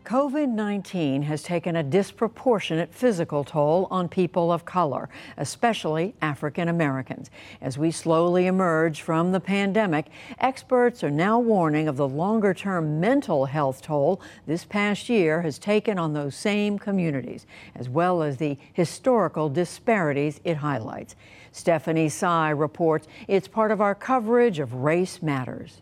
COVID-19 has taken a disproportionate physical toll on people of color, especially African Americans. As we slowly emerge from the pandemic, experts are now warning of the longer-term mental health toll this past year has taken on those same communities, as well as the historical disparities it highlights. Stephanie Sy reports it's part of our coverage of Race Matters.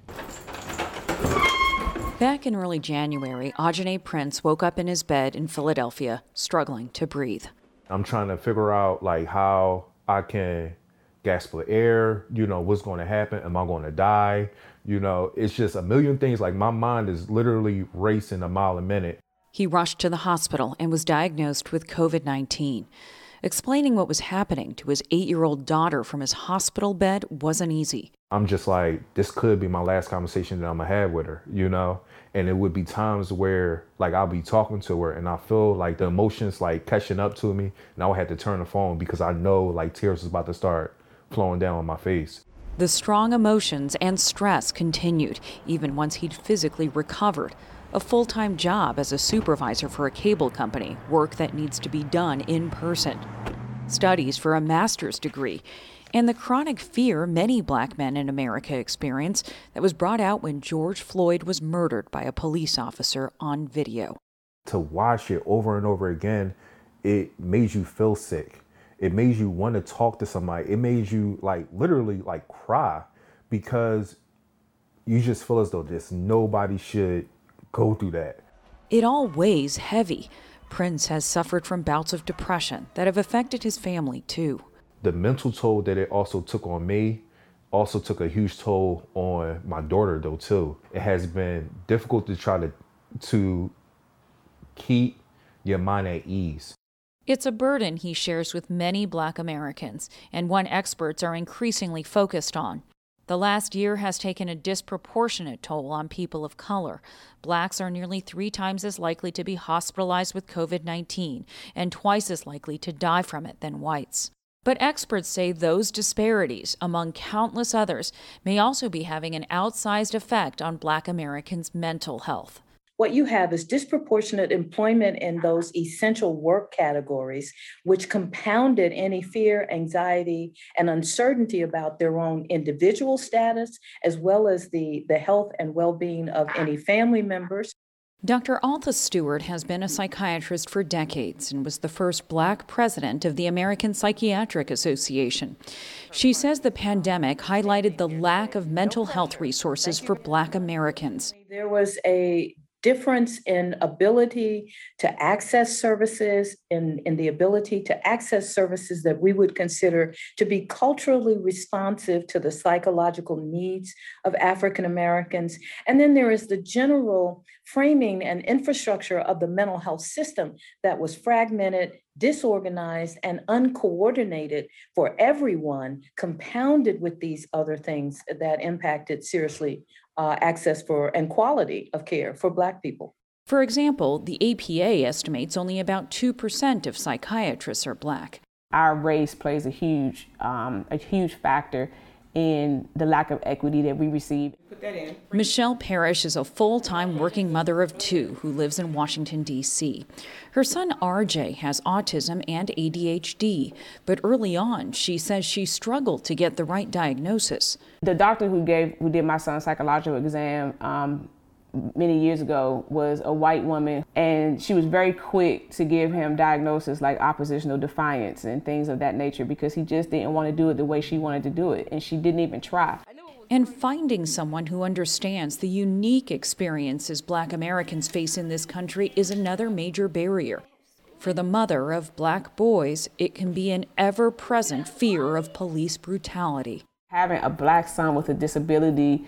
Back in early January, Ajane Prince woke up in his bed in Philadelphia, struggling to breathe. I'm trying to figure out how I can gasp for air, what's going to happen. Am I going to die? It's just a million things. My mind is literally racing a mile a minute. He rushed to the hospital and was diagnosed with COVID-19. Explaining what was happening to his 8-year-old daughter from his hospital bed wasn't easy. I'm just this could be my last conversation that I'm gonna have with her, And it would be times where I'll be talking to her and I feel the emotions catching up to me, and I would have to turn the phone because I know tears is about to start flowing down my face. The strong emotions and stress continued even once he'd physically recovered. A full-time job as a supervisor for a cable company, work that needs to be done in person. Studies for a master's degree, and the chronic fear many Black men in America experience that was brought out when George Floyd was murdered by a police officer on video. To watch it over and over again, it made you feel sick. It made you want to talk to somebody. It made you literally cry, because you just feel as though just nobody should go through that. It all weighs heavy. Prince has suffered from bouts of depression that have affected his family too. The mental toll that it also took on me also took a huge toll on my daughter though too. It has been difficult to try to keep your mind at ease. It's a burden he shares with many Black Americans, and one experts are increasingly focused on. The last year has taken a disproportionate toll on people of color. Blacks are nearly 3 times as likely to be hospitalized with COVID-19 and twice as likely to die from it than whites. But experts say those disparities, among countless others, may also be having an outsized effect on Black Americans' mental health. What you have is disproportionate employment in those essential work categories, which compounded any fear, anxiety, and uncertainty about their own individual status, as well as the health and well-being of any family members. Dr. Altha Stewart has been a psychiatrist for decades and was the first Black president of the American Psychiatric Association. She says the pandemic highlighted the lack of mental health resources for Black Americans. There was a difference in ability to access services, in the ability to access services that we would consider to be culturally responsive to the psychological needs of African Americans. And then there is the general framing and infrastructure of the mental health system that was fragmented, disorganized, and uncoordinated for everyone, compounded with these other things that impacted seriously access for and quality of care for Black people. For example, the APA estimates only about 2% of psychiatrists are Black. Our race plays a huge factor in the lack of equity that we receive. Put that in. Michelle Parrish is a full-time working mother of 2 who lives in Washington, D.C. Her son RJ has autism and ADHD, but early on, she says she struggled to get the right diagnosis. The doctor who did my son's psychological exam many years ago was a white woman, and she was very quick to give him diagnoses like oppositional defiance and things of that nature, because he just didn't want to do it the way she wanted to do it, and she didn't even try. And finding someone who understands the unique experiences Black Americans face in this country is another major barrier. For the mother of Black boys, it can be an ever-present fear of police brutality. Having a Black son with a disability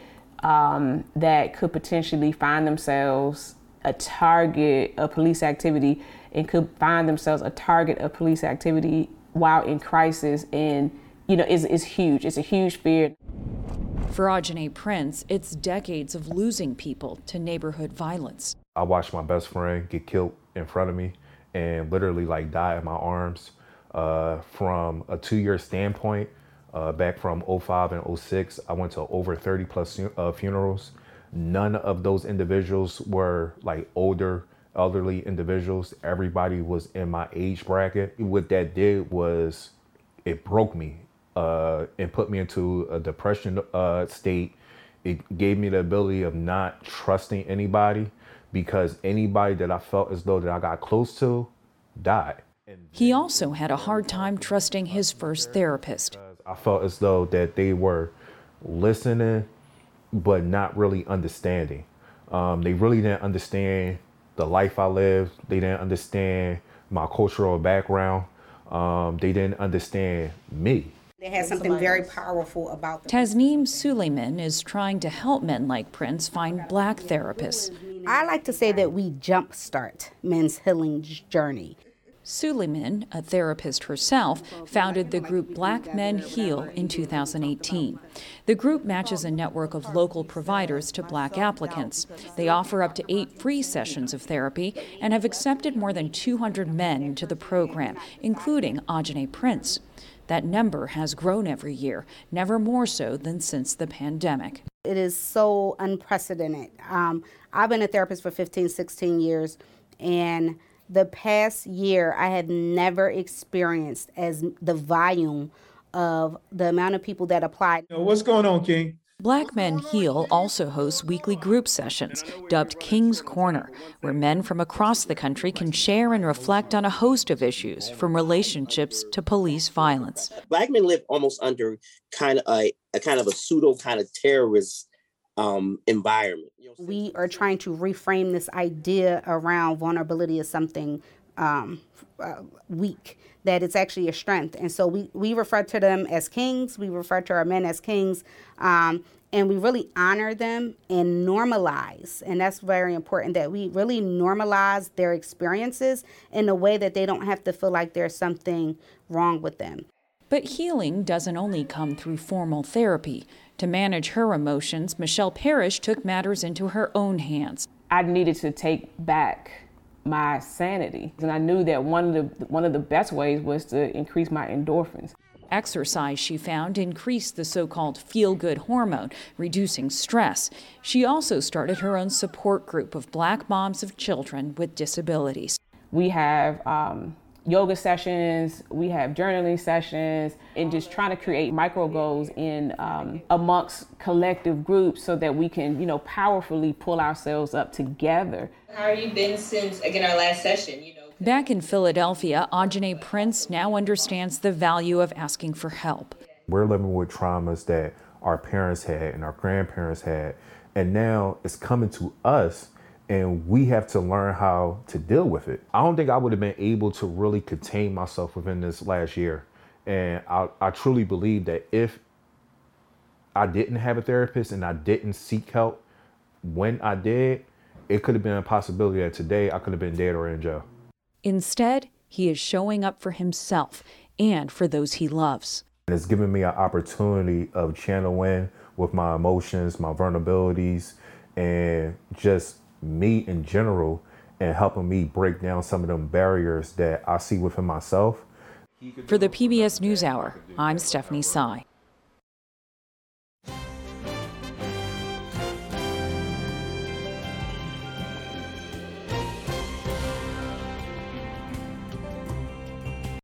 that could potentially find themselves a target of police activity and could find themselves a target of police activity while in crisis, and is huge. It's a huge fear. For Ajane Prince, it's decades of losing people to neighborhood violence. I watched my best friend get killed in front of me and literally die in my arms. From a 2-year standpoint, back from 05 and 06, I went to over 30 plus funerals. None of those individuals were older elderly individuals. Everybody was in my age bracket. What that did was it broke me and put me into a depression state. It gave me the ability of not trusting anybody because anybody that I felt as though that I got close to died. He also had a hard time trusting his first therapist. I felt as though that they were listening, but not really understanding. They really didn't understand the life I lived. They didn't understand my cultural background. They didn't understand me. They had something very powerful about them. Tasneem Suleiman is trying to help men like Prince find Black therapists. I like to say that we jumpstart men's healing journey. Suleiman, a therapist herself, founded the group Black Men Heal in 2018. The group matches a network of local providers to Black applicants. They offer up to 8 free sessions of therapy and have accepted more than 200 men into the program, including Ajane Prince. That number has grown every year, never more so than since the pandemic. It is so unprecedented. I've been a therapist for 15, 16 years, and the past year I had never experienced as the volume of the amount of people that applied. What's going on, King? Black Men Heal also hosts weekly group sessions, dubbed King's Corner, where men from across the country can share and reflect on a host of issues, from relationships to police violence. Black men live almost under kind of a pseudo kind of terrorist environment. We are trying to reframe this idea around vulnerability as something weak, that it's actually a strength. And so we refer to them as kings, we refer to our men as kings, and we really honor them and normalize. And that's very important, that we really normalize their experiences in a way that they don't have to feel like there's something wrong with them. But healing doesn't only come through formal therapy. To manage her emotions, Michelle Parrish took matters into her own hands. I needed to take back my sanity, and I knew that one of the best ways was to increase my endorphins. Exercise, she found, increased the so-called feel-good hormone, reducing stress. She also started her own support group of Black moms of children with disabilities. We have yoga sessions, we have journaling sessions, and just trying to create micro goals in amongst collective groups so that we can, powerfully pull ourselves up together. How have you been since, again, our last session? Back in Philadelphia, Ajane Prince now understands the value of asking for help. We're living with traumas that our parents had and our grandparents had, and now it's coming to us, and we have to learn how to deal with it. I don't think I would have been able to really contain myself within this last year. And I truly believe that if I didn't have a therapist and I didn't seek help when I did, it could have been a possibility that today I could have been dead or in jail. Instead, he is showing up for himself and for those he loves. And it's given me an opportunity of channeling with my emotions, my vulnerabilities, and just me in general, and helping me break down some of them barriers that I see within myself. For the PBS NewsHour, I'm Stephanie Sy.